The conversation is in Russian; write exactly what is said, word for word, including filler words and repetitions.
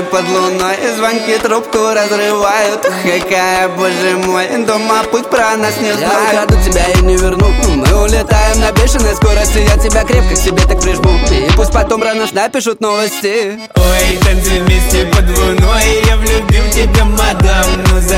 под луной, звонки трубку разрывают. Какая, боже мой, дома путь про нас не знают. Я украду тебя и не верну. Мы улетаем на бешеной скорости. Я тебя крепко к себе так прижму. И пусть потом про нас напишут новости. Ой, танцы вместе под луной. Я влюбил тебя, мадам. Ну за